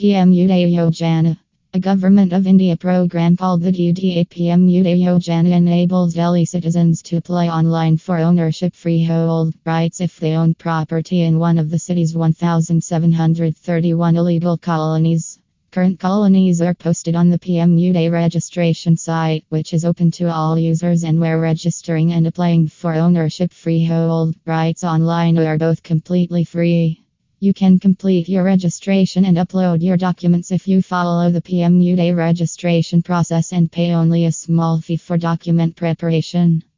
PMUDA Yojana. A Government of India program called the DUDA PMUDA Yojana enables Delhi citizens to apply online for ownership freehold rights if they own property in one of the city's 1,731 illegal colonies. Current colonies are posted on the PMUDA registration site, which is open to all users and where registering and applying for ownership freehold rights online are both completely free. You can complete your registration and upload your documents if you follow the PMUDA registration process and pay only a small fee for document preparation.